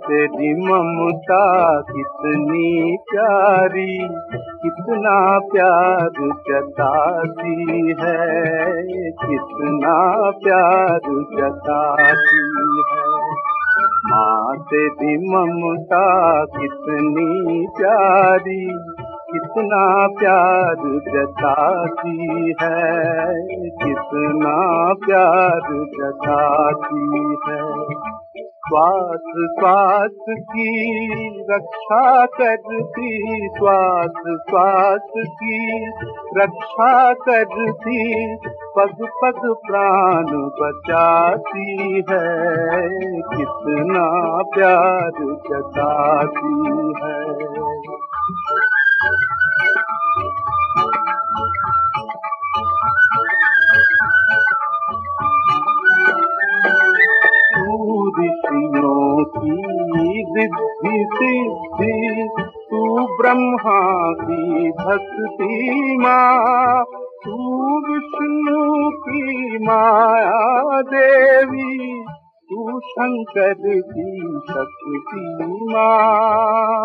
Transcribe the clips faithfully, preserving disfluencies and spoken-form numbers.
तेरी ममता कितनी प्यारी, कितना प्यार जताती है, कितना प्यार जताती है। माँ तेरी ममता कितनी प्यारी, कितना प्यार जताती है, कितना प्यार जताती है। श्वास श्वास की रक्षा करती, श्वास श्वास की रक्षा करती, पग पग प्राण बचाती है, कितना प्यार जताती है। ऋषियों की रिद्धि सिद्धि, तू ब्रह्मा की भक्ति माँ, तू विष्णु की माया देवी, तू शंकर की शक्ति माँ।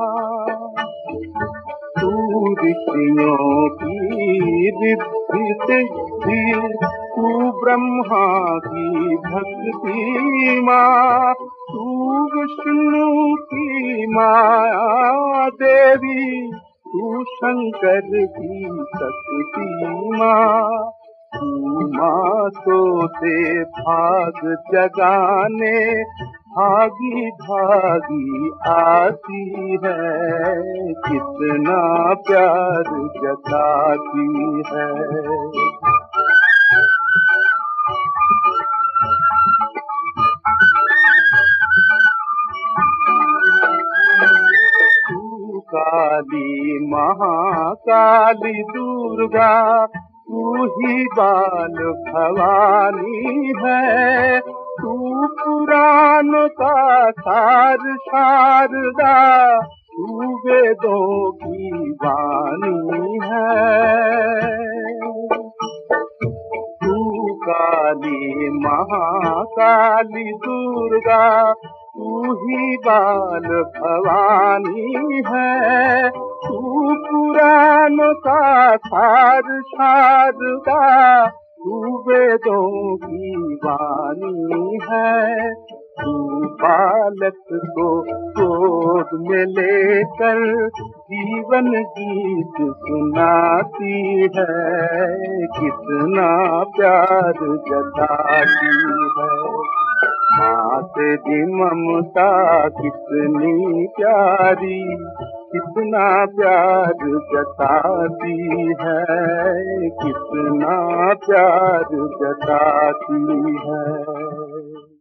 तू ऋषियों की रिद्धि सिद्धि, तू ब्रह्मा की भक्ति माँ, तू विष्णु की माया देवी, तू शंकर की शक्ति माँ। तू माँ सोते भाग जगाने, भागी भागी आती है, कितना प्यार जताती है। काली महाकाली दुर्गा, तू ही बाल भवानी है, तू पुराण का सार शारदा, तू वेदों की वाणी है। तू काली महाकाली दुर्गा, तू ही बाल भवानी है, तू पुराण का सार शारदा, तू वेदों की वाणी है। तू बालक को गोद में लेकर जीवन गीत सुनाती है, कितना प्यार जताती है। माँ तेरी ममता कितनी प्यारी, कितना प्यार जताती है, कितना प्यार जताती है।